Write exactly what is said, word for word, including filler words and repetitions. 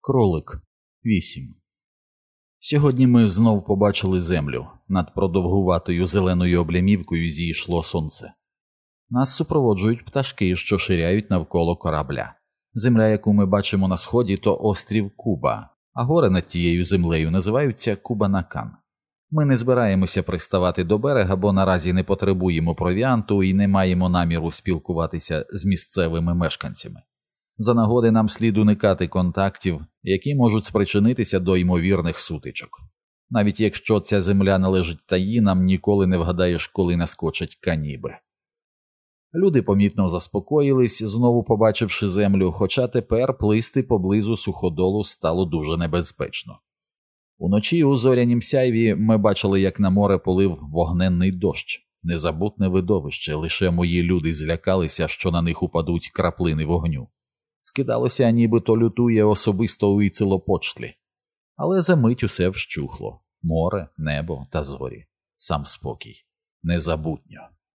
Кролик. вісім. Сьогодні ми знов побачили землю. Над продовгуватою зеленою облямівкою зійшло сонце. Нас супроводжують пташки, що ширяють навколо корабля. Земля, яку ми бачимо на сході, то острів Куба, а гори над тією землею називаються Кубанакан. Ми не збираємося приставати до берега, бо наразі не потребуємо провіанту і не маємо наміру спілкуватися з місцевими мешканцями. За нагоди нам слід уникати контактів, які можуть спричинитися до ймовірних сутичок. Навіть якщо ця земля належить таїнам, ніколи не вгадаєш, коли наскочать каніби. Люди помітно заспокоїлись, знову побачивши землю, хоча тепер плисти поблизу суходолу стало дуже небезпечно. Уночі у зорянім сяйві ми бачили, як на море полив вогненний дощ. Незабутне видовище, лише мої люди злякалися, що на них упадуть краплини вогню. Скидалося, нібито лютує особисто у Іцелопочлі. Але за мить усе вщухло. Море, небо та зорі. Сам спокій. Незабутньо.